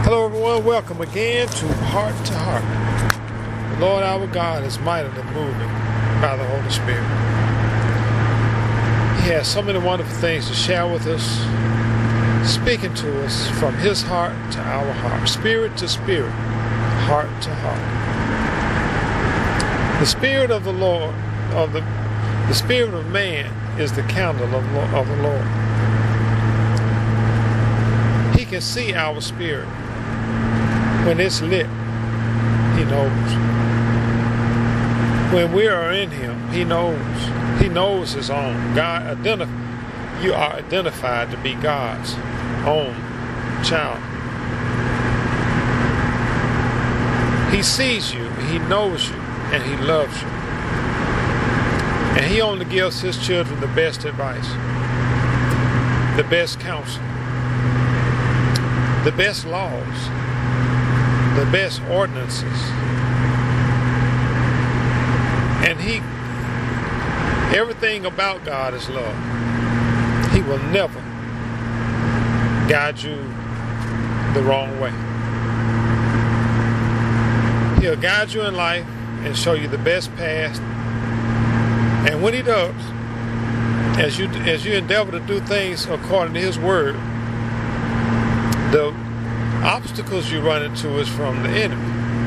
Hello everyone, welcome again to Heart to Heart. The Lord our God is mightily moving by the Holy Spirit. He has so many wonderful things to share with us, speaking to us from His heart to our heart, spirit to spirit, heart to heart. The Spirit of the Lord, the Spirit of man is the candle of the Lord. He can see our spirit. When it's lit, He knows. When we are in Him, He knows. He knows His own. You are identified to be God's own child. He sees you, He knows you, and He loves you. And He only gives His children the best advice, the best counsel, the best laws, the best ordinances. And everything about God is love. He will never guide you the wrong way. He'll guide you in life and show you the best path. And when He does, as you endeavor to do things according to His word, the obstacles you run into is from the enemy.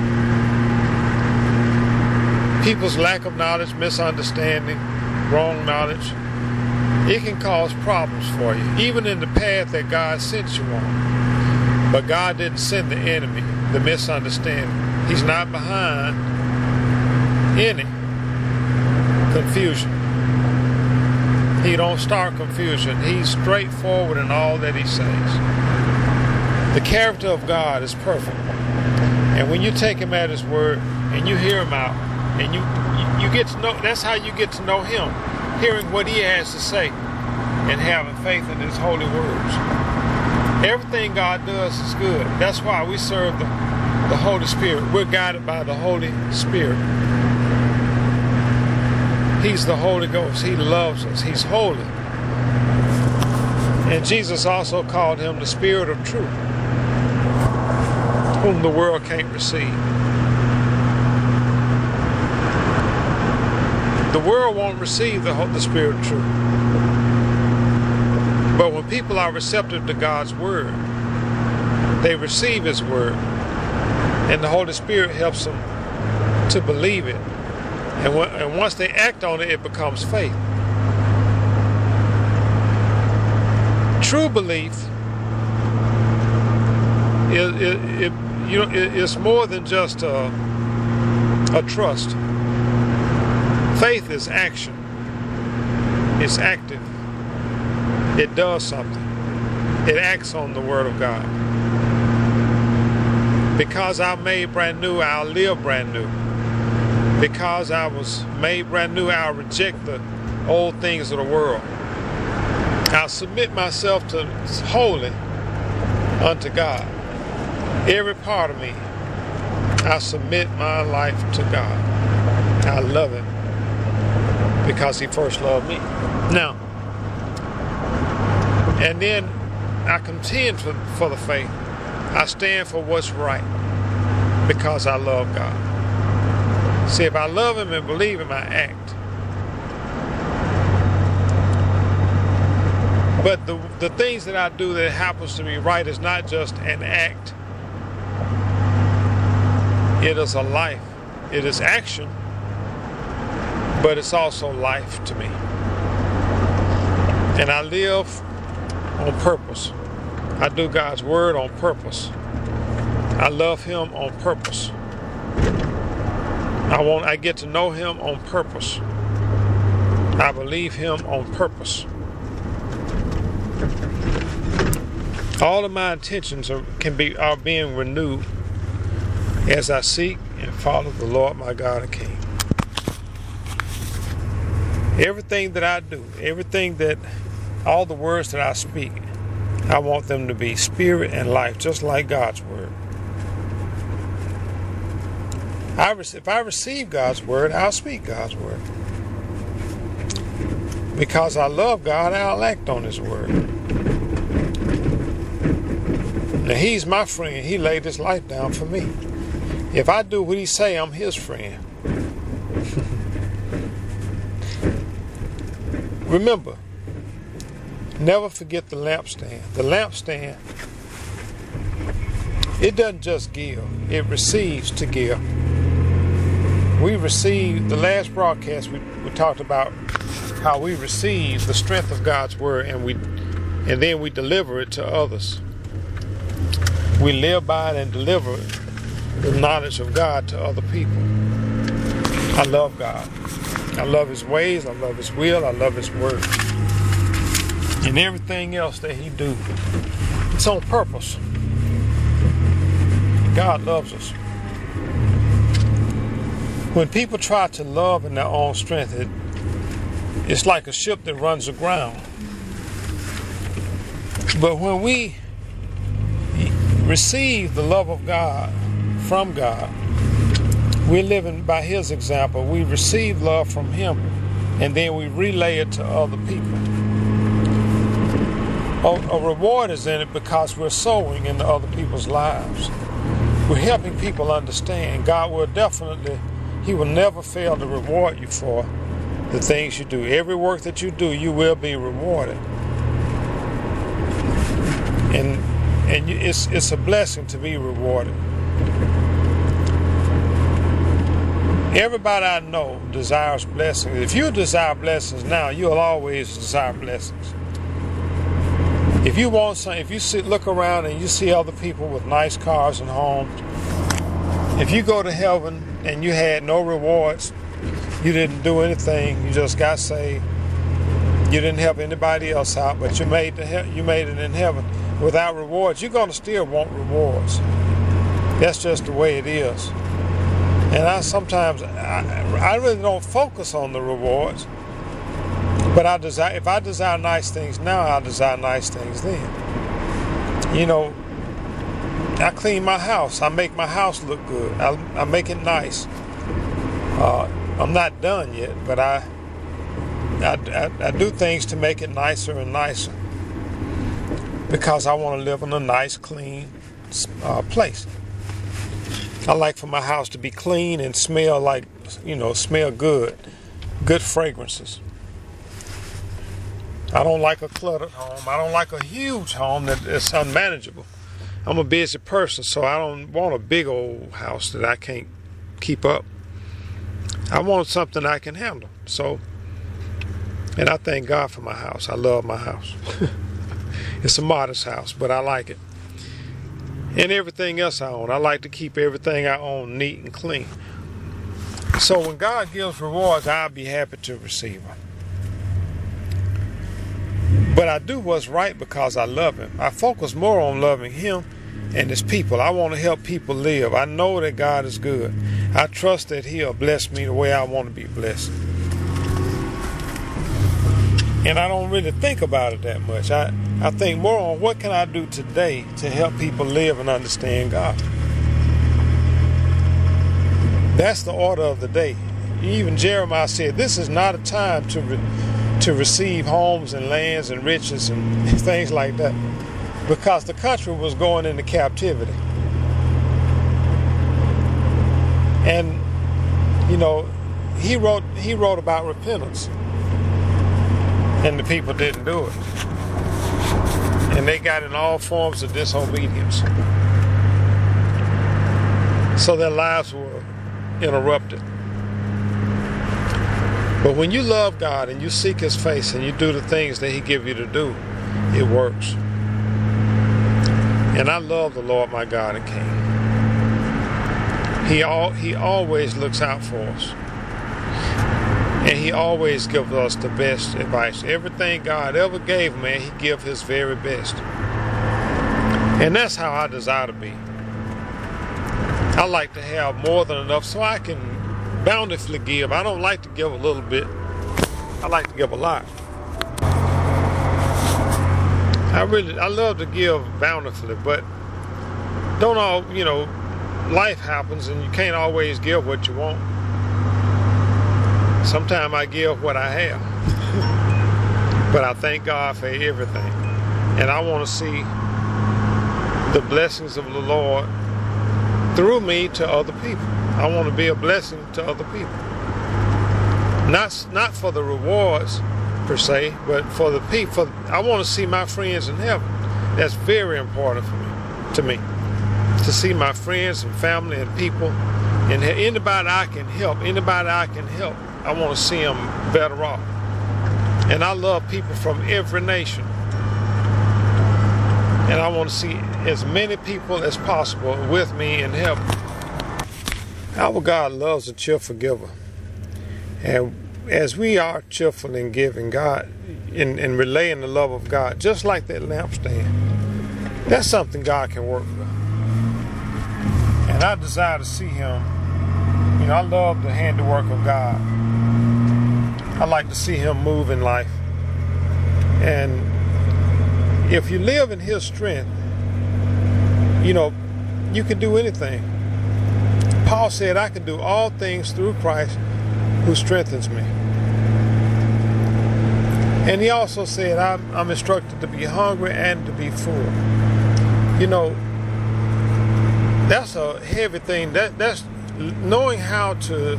People's lack of knowledge, misunderstanding, wrong knowledge, it can cause problems for you, even in the path that God sent you on. But God didn't send the enemy, the misunderstanding. He's not behind any confusion. He don't start confusion. He's straightforward in all that He says. The character of God is perfect. And when you take Him at His word and you hear Him out and you get to know, that's how you get to know Him, hearing what He has to say and having faith in His holy words. Everything God does is good. That's why we serve the Holy Spirit. We're guided by the Holy Spirit. He's the Holy Ghost. He loves us. He's holy. And Jesus also called Him the Spirit of truth, whom the world can't receive. The world won't receive the Spirit of truth. But when people are receptive to God's word, they receive His word, and the Holy Spirit helps them to believe it. And once they act on it, it becomes faith. True belief it's more than just a trust. Faith is action. It's active. It does something. It acts on the Word of God. Because I'm made brand new, I'll live brand new. Because I was made brand new, I'll reject the old things of the world. I'll submit myself to wholly unto God. Every part of me, I submit my life to God. I love Him because He first loved me. Now, and then I contend for the faith. I stand for what's right because I love God. See, if I love Him and believe Him, I act. But the things that I do that happens to be right is not just an act. It is a life. It is action, but it's also life to me. And I live on purpose. I do God's word on purpose. I love Him on purpose. I get to know Him on purpose. I believe Him on purpose. All of my intentions are being renewed as I seek and follow the Lord my God and King. Everything that I do, all the words that I speak, I want them to be spirit and life, just like God's word. If I receive God's word, I'll speak God's word. Because I love God, I'll act on His word. Now He's my friend. He laid his life down for me. If I do what he say, I'm his friend. Remember, never forget the lampstand. The lampstand, it doesn't just give, it receives to give. We received, the last broadcast we talked about how we receive the strength of God's word and then we deliver it to others. We live by it and deliver the knowledge of God to other people. I love God. I love his ways, I love his will, I love his word. And everything else that he do, it's on purpose. God loves us. When people try to love in their own strength, it's like a ship that runs aground. But when we receive the love of God from God, we're living by his example. We receive love from him, and then we relay it to other people. A reward is in it because we're sowing into other people's lives. We're helping people understand. God will definitely, he will never fail to reward you for the things you do. Every work that you do, you will be rewarded. And it's a blessing to be rewarded. Everybody I know desires blessings. If you desire blessings now, you'll always desire blessings. If you want something, if you look around and you see other people with nice cars and homes, if you go to heaven and you had no rewards, you didn't do anything, you just got saved, you didn't help anybody else out, but you made it in heaven without rewards, you're going to still want rewards. That's just the way it is. And I really don't focus on the rewards, but if I desire nice things now, I'll desire nice things then. You know, I clean my house. I make my house look good. I make it nice. I'm not done yet, but I do things to make it nicer and nicer because I want to live in a nice, clean place. I like for my house to be clean and smell like, smell good fragrances. I don't like a cluttered home. I don't like a huge home that is unmanageable. I'm a busy person, so I don't want a big old house that I can't keep up. I want something I can handle. And I thank God for my house. I love my house. It's a modest house, but I like it. And everything else I own, I like to keep everything I own neat and clean. So when God gives rewards, I'll be happy to receive them. But I do what's right because I love him. I focus more on loving him and his people. I want to help people live. I know that God is good. I trust that he'll bless me the way I want to be blessed. And I don't really think about it that much. I think more on what can I do today to help people live and understand God. That's the order of the day. Even Jeremiah said, this is not a time to receive homes and lands and riches and things like that, because the country was going into captivity. And he wrote about repentance, and the people didn't do it, and they got in all forms of disobedience, so their lives were interrupted. But when you love God and you seek his face and you do the things that he gives you to do, it works. And I love the Lord my God and King. He always looks out for us. And he always gives us the best advice. Everything God ever gave man, he gives his very best. And that's how I desire to be. I like to have more than enough so I can bountifully give. I don't like to give a little bit. I like to give a lot. I love to give bountifully, but life happens and you can't always give what you want. Sometimes I give what I have. But I thank God for everything. And I want to see the blessings of the Lord through me to other people. I want to be a blessing to other people. Not for the rewards per se, but for the people. I want to see my friends in heaven. That's very important to me, to see my friends and family and people, and anybody I can help. I want to see them better off. And I love people from every nation. And I want to see as many people as possible with me in heaven. Our God loves a cheerful giver. And as we are cheerful in giving God, in relaying the love of God, just like that lampstand, that's something God can work with. And I desire to see Him. You know, I love the handiwork of God. I like to see Him move in life. And if you live in His strength, you know, you can do anything. Paul said, I can do all things through Christ who strengthens me. And he also said, I'm instructed to be hungry and to be full. You know, that's a heavy thing. That's knowing how to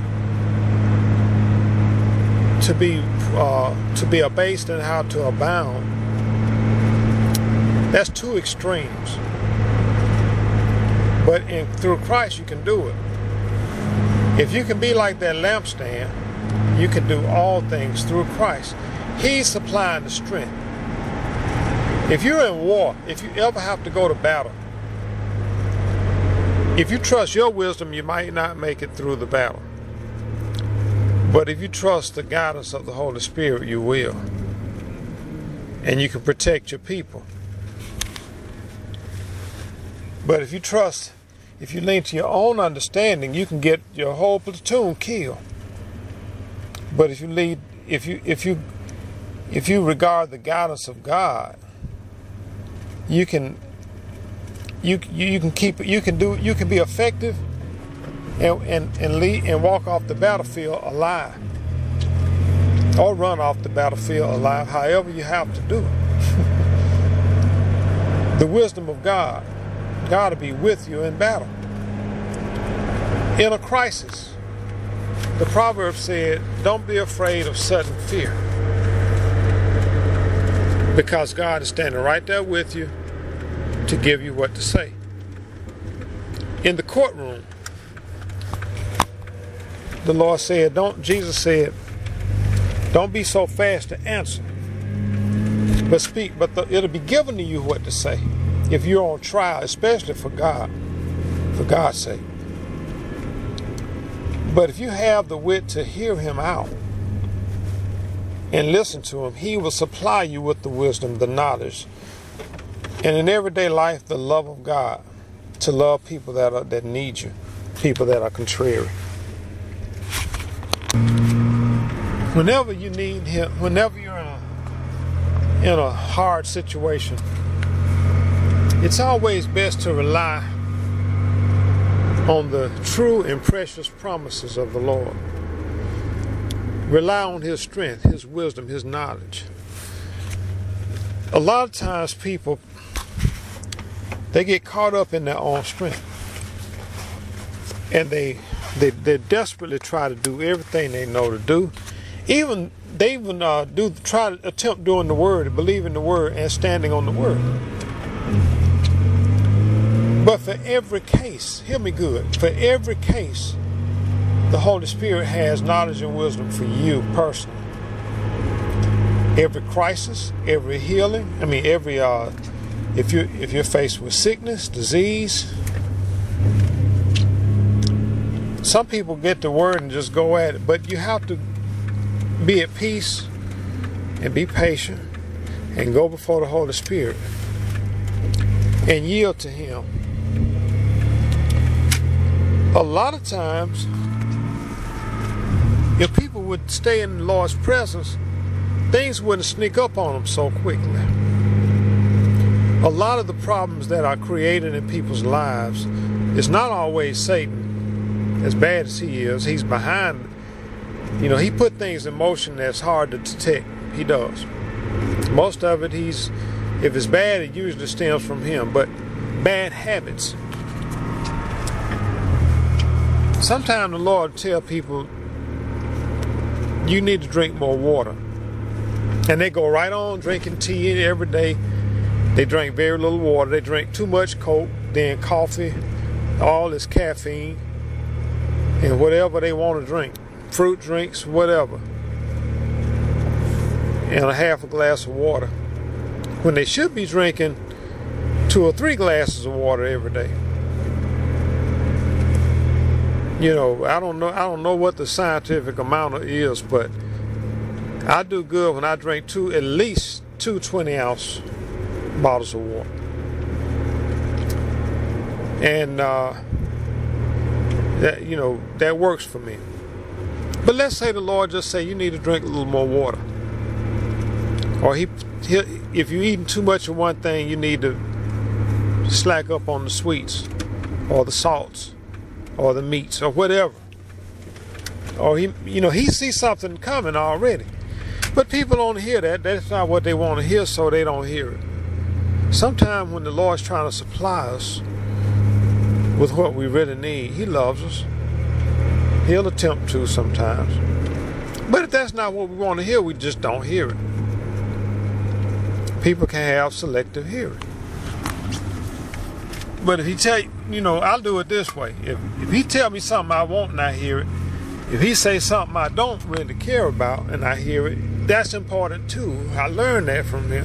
be abased and how to abound. That's two extremes. But through Christ you can do it. If you can be like that lampstand, you can do all things through Christ. He's supplying the strength. If you're in war, if you ever have to go to battle, if you trust your wisdom, you might not make it through the battle. But if you trust the guidance of the Holy Spirit, you will. And you can protect your people. But if you lean to your own understanding, you can get your whole platoon killed. But if you regard the guidance of God, you can be effective and lead and walk off the battlefield alive, or run off the battlefield alive. However you have to do it. The wisdom of God to be with you in battle. In a crisis, the proverb said, don't be afraid of sudden fear, because God is standing right there with you to give you what to say. In the courtroom, the Lord said, Jesus said, don't be so fast to answer, but speak, but it'll be given to you what to say if you're on trial, especially for God's sake. But if you have the wit to hear Him out and listen to Him, He will supply you with the wisdom, the knowledge, and in everyday life, the love of God, to love people that need you, people that are contrary. Whenever you need Him, whenever you're in a hard situation, it's always best to rely on the true and precious promises of the Lord. Rely on His strength, His wisdom, His knowledge. A lot of times people, they get caught up in their own strength, and they desperately try to do everything they know to do. They try to attempt doing the word, believing the word, and standing on the word. But for every case, hear me good, for every case, the Holy Spirit has knowledge and wisdom for you personally. Every crisis, every healing, if you're faced with sickness, disease, some people get the word and just go at it, but you have to be at peace and be patient and go before the Holy Spirit and yield to Him. A lot of times, if people would stay in the Lord's presence, things wouldn't sneak up on them so quickly. A lot of the problems that are created in people's lives is not always Satan. As bad as he is, he's behind. He put things in motion that's hard to detect. He does. Most of it, if it's bad, it usually stems from him. But bad habits. Sometimes the Lord tell people, you need to drink more water. And they go right on drinking tea every day. They drink very little water. They drink too much Coke, then coffee, all this caffeine, and whatever they want to drink. Fruit drinks, whatever. And a half a glass of water. When they should be drinking 2 or 3 glasses of water every day. You know, I don't know what the scientific amount is, but I do good when I drink at least 2 20-ounce bottles of water. And that works for me. But let's say the Lord just say you need to drink a little more water. Or if you're eating too much of one thing, you need to slack up on the sweets or the salts or the meats or whatever. Or he sees something coming already. But people don't hear that. That's not what they want to hear, so they don't hear it. Sometimes when the Lord's trying to supply us with what we really need, He loves us. He'll attempt to sometimes. But if that's not what we want to hear, we just don't hear it. People can have selective hearing. But if He tell you, I'll do it this way. If He tell me something I want and I hear it, if He say something I don't really care about and I hear it, that's important too. I learned that from Him.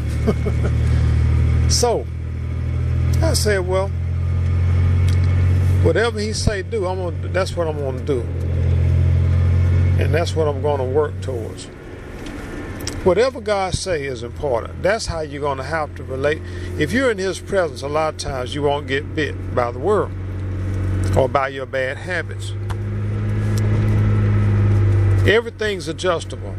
So I said, well, whatever He say do, that's what I'm going to do. And that's what I'm going to work towards. Whatever God say is important. That's how you're going to have to relate. If you're in His presence, a lot of times you won't get bit by the world or by your bad habits. Everything's adjustable.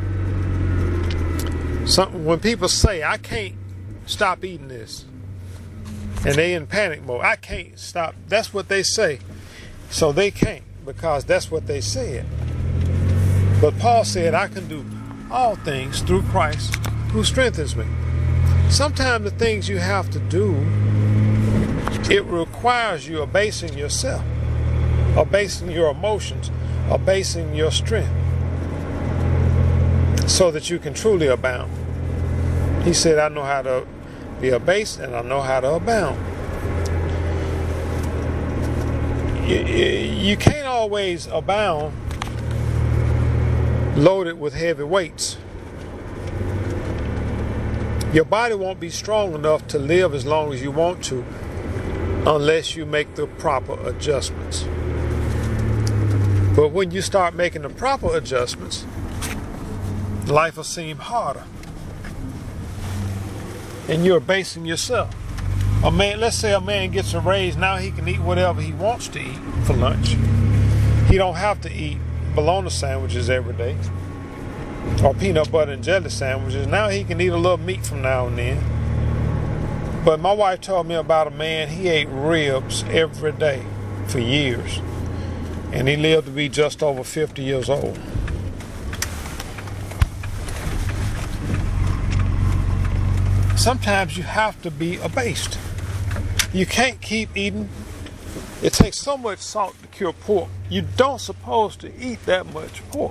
When people say, I can't stop eating this, and they in panic mode, I can't stop. That's what they say. So they can't, because that's what they said. But Paul said, I can do all things through Christ who strengthens me. Sometimes the things you have to do, it requires you abasing yourself, abasing your emotions, abasing your strength, so that you can truly abound. He said, I know how to be abased and I know how to abound. You can't always abound loaded with heavy weights. Your body won't be strong enough to live as long as you want to unless you make the proper adjustments. But when you start making the proper adjustments, life will seem harder. And you're basing yourself. Let's say a man gets a raise, now he can eat whatever he wants to eat for lunch. He don't have to eat bologna sandwiches every day or peanut butter and jelly sandwiches. Now he can eat a little meat from now and then. But my wife told me about a man, he ate ribs every day for years. And he lived to be just over 50 years old. Sometimes you have to be abased. You can't keep eating. It takes so much salt to cure pork. You don't supposed to eat that much pork.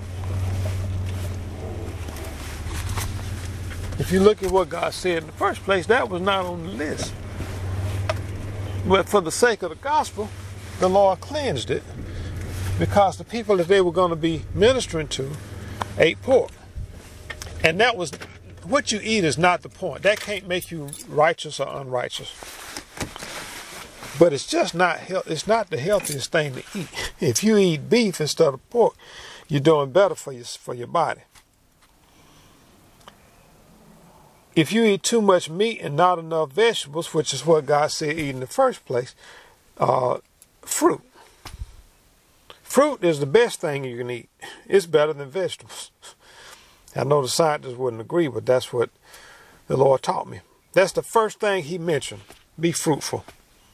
If you look at what God said in the first place, that was not on the list. But for the sake of the gospel, the Lord cleansed it, because the people that they were going to be ministering to ate pork. And that was, what you eat is not the point. That can't make you righteous or unrighteous. But it's just not it's not the healthiest thing to eat. If you eat beef instead of pork, you're doing better for your body. If you eat too much meat and not enough vegetables, which is what God said eat in the first place, fruit. Fruit is the best thing you can eat. It's better than vegetables. I know the scientists wouldn't agree, but that's what the Lord taught me. That's the first thing He mentioned. Be fruitful.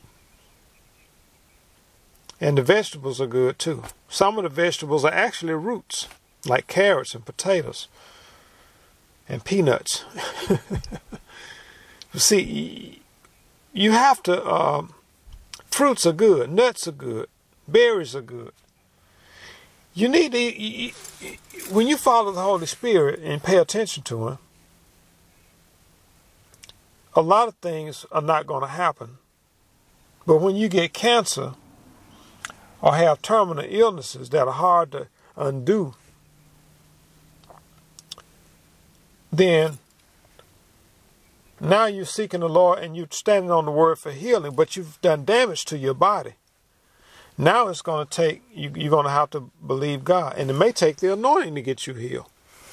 And the vegetables are good too. Some of the vegetables are actually roots, like carrots and potatoes and peanuts. See, you have to Fruits are good. Nuts are good. Berries are good. You need to, when you follow the Holy Spirit and pay attention to Him, a lot of things are not going to happen. But when you get cancer or have terminal illnesses that are hard to undo, then now you're seeking the Lord and you're standing on the word for healing, but you've done damage to your body. Now it's going to take, you're going to have to believe God. And it may take the anointing to get you healed.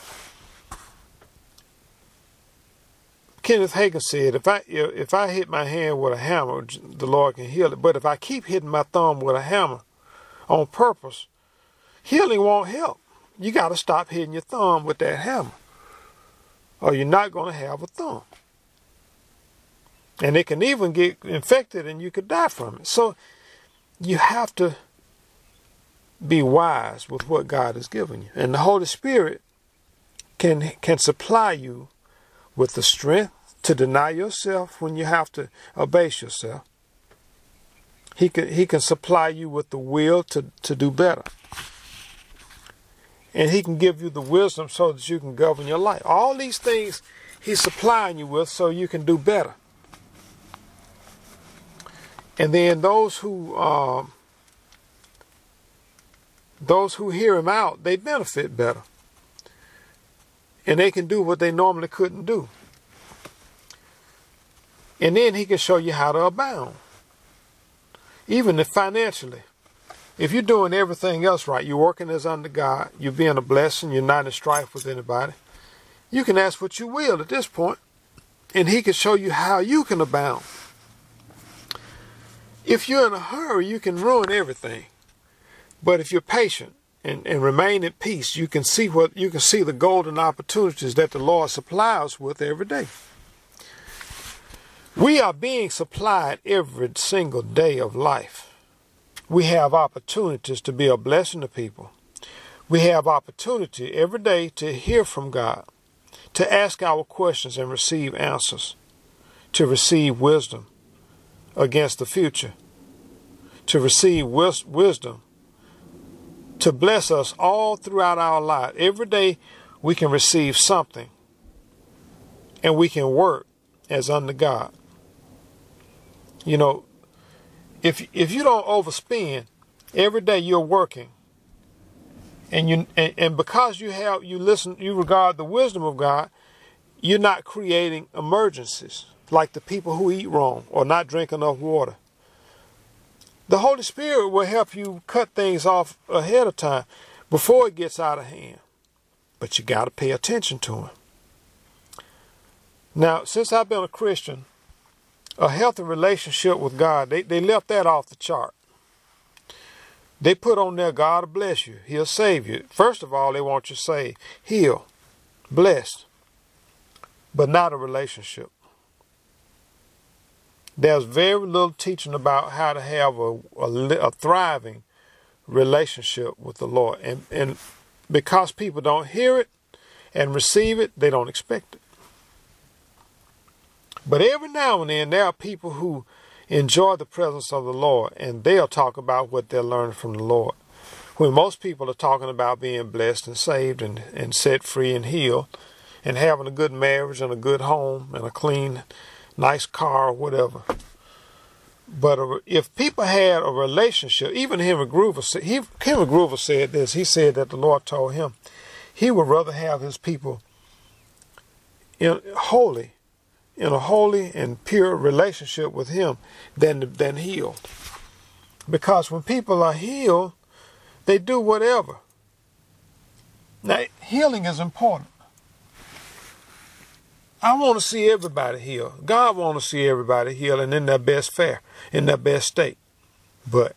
Kenneth Hagin said, if I hit my hand with a hammer, the Lord can heal it. But if I keep hitting my thumb with a hammer on purpose, healing won't help. You got to stop hitting your thumb with that hammer, or you're not going to have a thumb. And it can even get infected and you could die from it. So you have to be wise with what God has given you. And the Holy Spirit can supply you with the strength to deny yourself when you have to abase yourself. He can supply you with the will to do better. And He can give you the wisdom so that you can govern your life. All these things He's supplying you with so you can do better. And then those who hear Him out, they benefit better. And they can do what they normally couldn't do. And then He can show you how to abound. Even if financially. If you're doing everything else right, you're working as under God, you're being a blessing, you're not in strife with anybody, you can ask what you will at this point, and He can show you how you can abound. If you're in a hurry, you can ruin everything. But if you're patient and remain at peace, you can see the golden opportunities that the Lord supplies with every day. We are being supplied every single day of life. We have opportunities to be a blessing to people. We have opportunity every day to hear from God, to ask our questions and receive answers, to receive wisdom against the future, to receive wisdom to bless us all throughout our life. Every day we can receive something, and we can work as under God. You know, if you don't overspend, every day you're working, and because you regard the wisdom of God, you're not creating emergencies like the people who eat wrong or not drink enough water. The Holy Spirit will help you cut things off ahead of time before it gets out of hand. But you got to pay attention to Him. Now, since I've been a Christian, a healthy relationship with God, they left that off the chart. They put on there, God will bless you. He'll save you. First of all, they want you saved, healed, blessed, but not a relationship. There's very little teaching about how to have a thriving relationship with the Lord. And because people don't hear it and receive it, they don't expect it. But every now and then, there are people who enjoy the presence of the Lord, and they'll talk about what they're learning from the Lord. When most people are talking about being blessed and saved and set free and healed and having a good marriage and a good home and a clean, nice car or whatever. But if people had a relationship, even Henry Groover said this. He said that the Lord told him he would rather have his people in a holy and pure relationship with Him than healed. Because when people are healed, they do whatever. Now, healing is important. I want to see everybody healed. God wants to see everybody healed and in their best fare, in their best state. But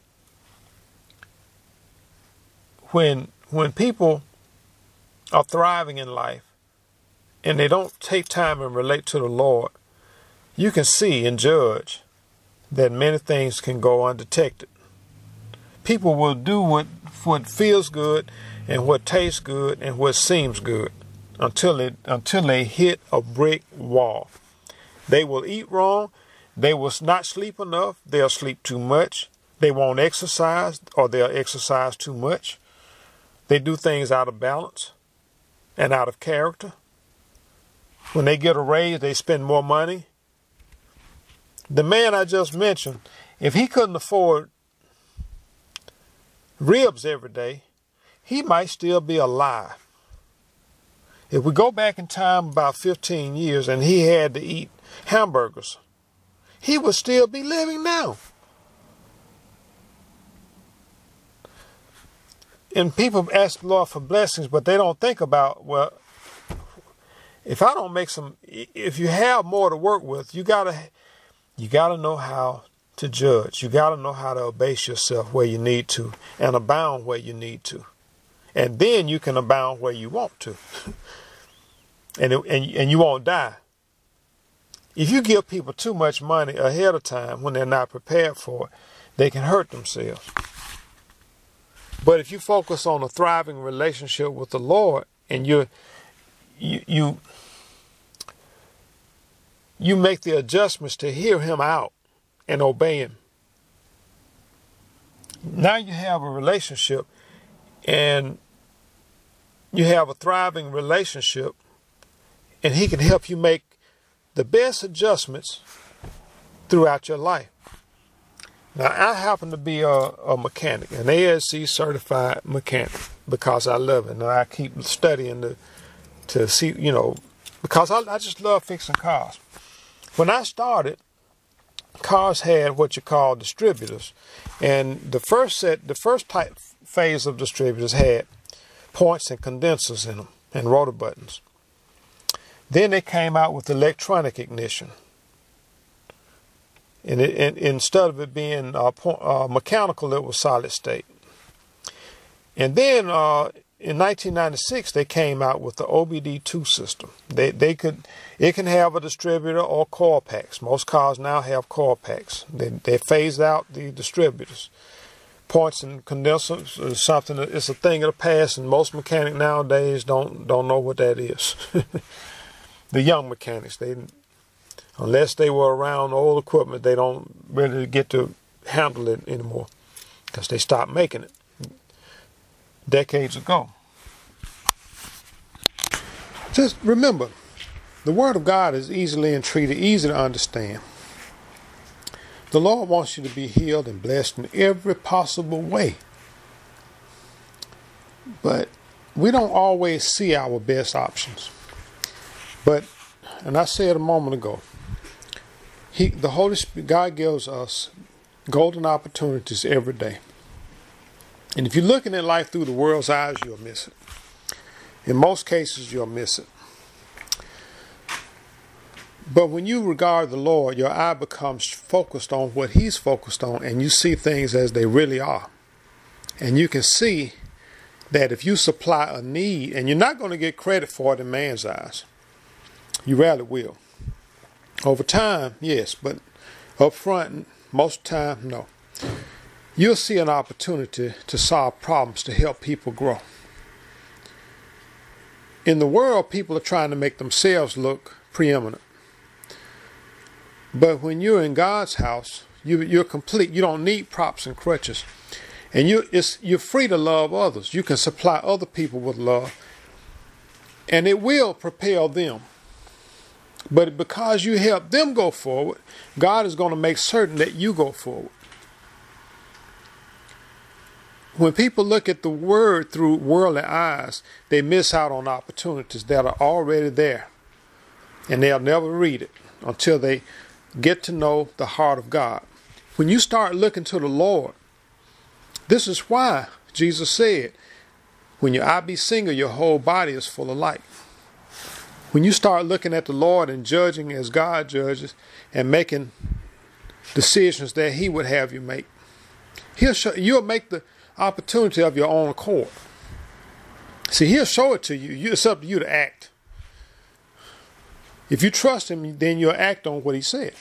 when people are thriving in life and they don't take time and relate to the Lord, you can see and judge that many things can go undetected. People will do what feels good and what tastes good and what seems good until they hit a brick wall. They will eat wrong. They will not sleep enough. They'll sleep too much. They won't exercise, or they'll exercise too much. They do things out of balance and out of character. When they get a raise, they spend more money. The man I just mentioned, if he couldn't afford ribs every day, he might still be alive. If we go back in time about 15 years and he had to eat hamburgers, he would still be living now. And people ask the Lord for blessings, but they don't think about, well, if I don't make some, if you have more to work with, you gotta know how to judge. You gotta know how to abase yourself where you need to and abound where you need to. And then you can abound where you want to. and you won't die. If you give people too much money ahead of time when they're not prepared for it, they can hurt themselves. But if you focus on a thriving relationship with the Lord and you make the adjustments to hear him out and obey him, now you have a relationship, and you have a thriving relationship, and he can help you make the best adjustments throughout your life. Now, I happen to be a mechanic, an ASC certified mechanic, because I love it. Now, I keep studying to see, because I just love fixing cars. When I started, cars had what you call distributors. And the first phase of distributors had points and condensers in them and rotor buttons. Then they came out with electronic ignition. And instead of it being mechanical, it was solid state. And then in 1996, they came out with the OBD2 system. It can have a distributor or coil packs. Most cars now have coil packs. They phased out the distributors. Points and condensers is something that it's a thing of the past, and most mechanics nowadays don't know what that is. The young mechanics, unless they were around old equipment, they don't really get to handle it anymore because they stopped making it decades ago. Just remember, the Word of God is easily entreated, easy to understand. The Lord wants you to be healed and blessed in every possible way. But we don't always see our best options. But, and I said a moment ago, the Holy Spirit, God gives us golden opportunities every day. And if you're looking at life through the world's eyes, you'll miss it. In most cases, you'll miss it. But when you regard the Lord, your eye becomes focused on what He's focused on, and you see things as they really are. And you can see that if you supply a need, and you're not going to get credit for it in man's eyes, you rarely will. Over time, yes, but up front, most of the time, no. You'll see an opportunity to solve problems, to help people grow. In the world, people are trying to make themselves look preeminent. But when you're in God's house, you're complete. You don't need props and crutches. And you're free to love others. You can supply other people with love. And it will propel them. But because you help them go forward, God is going to make certain that you go forward. When people look at the Word through worldly eyes, they miss out on opportunities that are already there. And they'll never read it until they get to know the heart of God. When you start looking to the Lord, this is why Jesus said, when your eye be single, your whole body is full of light. When you start looking at the Lord and judging as God judges and making decisions that He would have you make, you'll make the opportunity of your own accord. See, He'll show it to you. It's up to you to act. If you trust Him, then you'll act on what He said.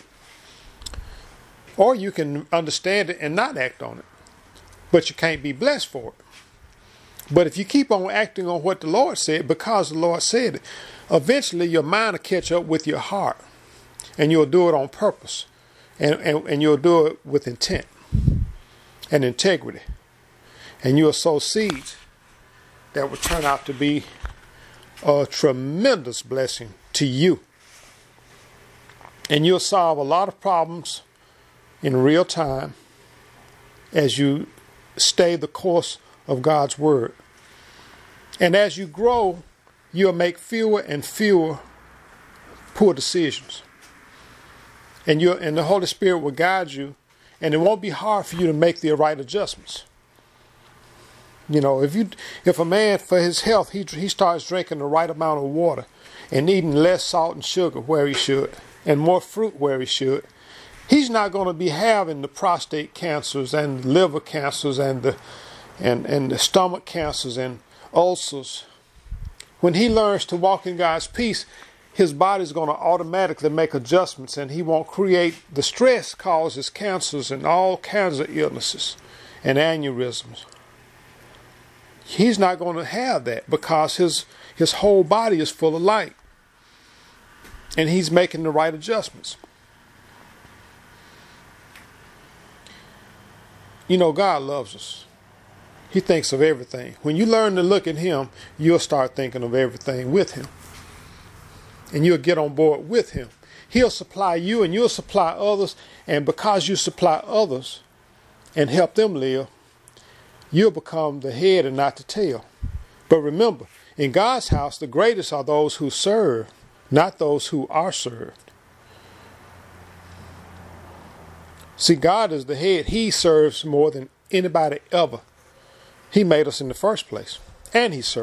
Or you can understand it and not act on it. But you can't be blessed for it. But if you keep on acting on what the Lord said, because the Lord said it, eventually your mind will catch up with your heart. And you'll do it on purpose. and you'll do it with intent and integrity. And you'll sow seeds that will turn out to be a tremendous blessing to you. And you'll solve a lot of problems in real time as you stay the course of God's word. And as you grow, you'll make fewer and fewer poor decisions. And the Holy Spirit will guide you, and it won't be hard for you to make the right adjustments. You know, if a man, for his health, he starts drinking the right amount of water and eating less salt and sugar where he should, and more fruit where he should, he's not going to be having the prostate cancers and liver cancers and the stomach cancers and ulcers. When he learns to walk in God's peace, his body's going to automatically make adjustments, and he won't create the stress causes cancers and all kinds of illnesses and aneurysms. He's not going to have that because his whole body is full of light, and he's making the right adjustments. You know, God loves us. He thinks of everything. When you learn to look at him, you'll start thinking of everything with him. And you'll get on board with him. He'll supply you and you'll supply others. And because you supply others and help them live, you'll become the head and not the tail. But remember, in God's house, the greatest are those who serve, not those who are served. See, God is the head. He serves more than anybody ever. He made us in the first place, and he serves.